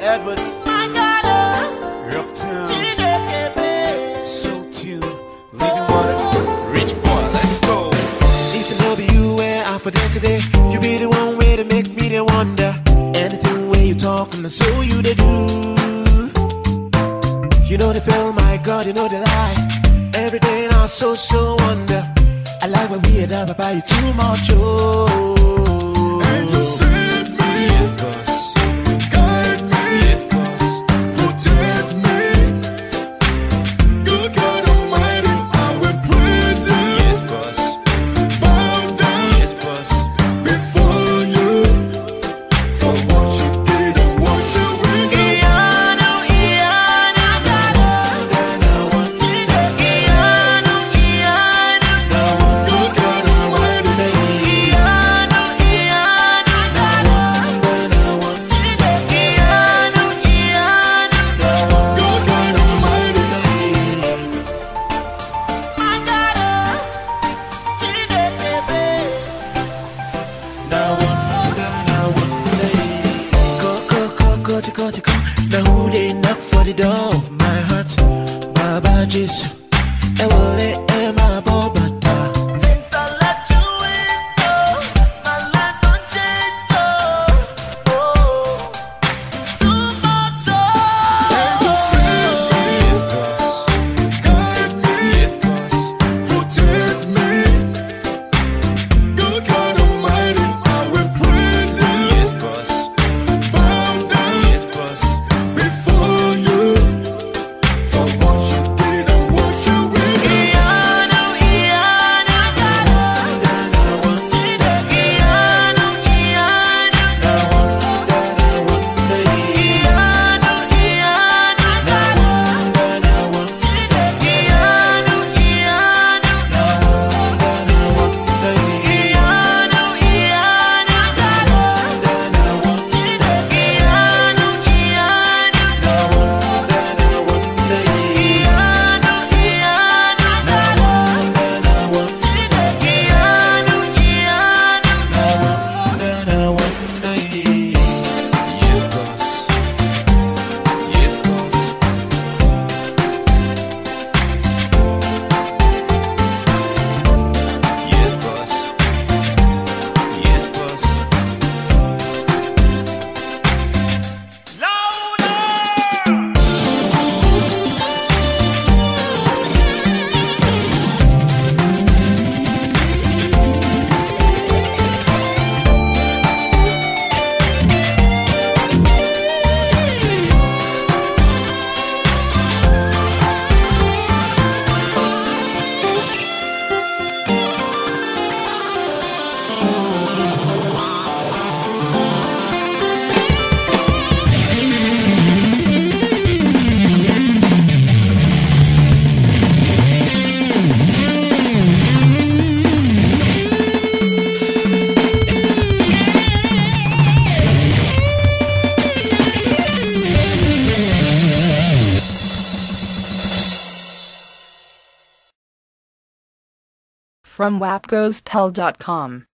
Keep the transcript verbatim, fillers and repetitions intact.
Edwards. Rocktown. Soul Tune. Living Water. Rich boy, let's go. If I know be you where I'm for them today, you be the one way to make me the wonder. Anything where you talk and so you they do. You know the film, my God, you know the lie. Every day now so so wonder. I like when we had up about you too much, oh. And you save me, Yes, boss. guide me, Yes, boss. protect me. Good God Almighty, I will praise you. Yes, boss. Bow down Yes, boss. before you for what you did and what you will do. Good God Almighty, good God Almighty. Now who they knock for the door of my heart? Baba Jesus, I will let Emma Bobata. Since I let you in, oh, my life don't change, oh, oh, too much, And you oh. save me, Yes, boss. guide me, Yes, boss. protect me. Good God Almighty, I will praise you. Yes, boss. Bow down Yes, boss. before you for what you did and what you will do. Yes, boss. Yes, boss. Yes, boss. Yes, boss. Louder! From wapgospel dot com.